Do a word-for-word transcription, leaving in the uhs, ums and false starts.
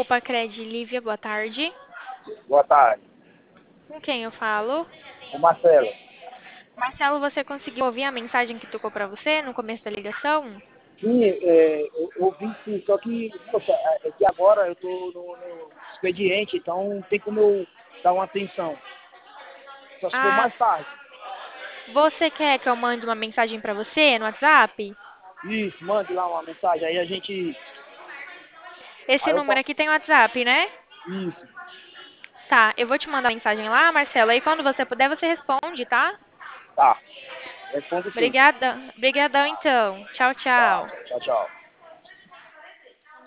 Copa Cred Lívia, boa tarde. Boa tarde. Com quem eu falo? O Marcelo. Marcelo, você conseguiu ouvir a mensagem que tocou pra você no começo da ligação? Sim, é, eu eu ouvi sim, só que, poxa, é é que agora eu estou no, no expediente, então não tem como eu dar uma atenção. Só se for Ah, mais tarde. você quer que eu mande uma mensagem pra você no WhatsApp? Isso, mande lá uma mensagem, aí a gente. Esse Aí eu número falo. aqui tem WhatsApp, né? Isso, Tá, eu vou te mandar mensagem lá, Marcelo, aí quando você puder, você responde, tá? tá. Respondo sim. Obrigada, obrigadão então. Tchau, Tá, tchau. tchau, tchau.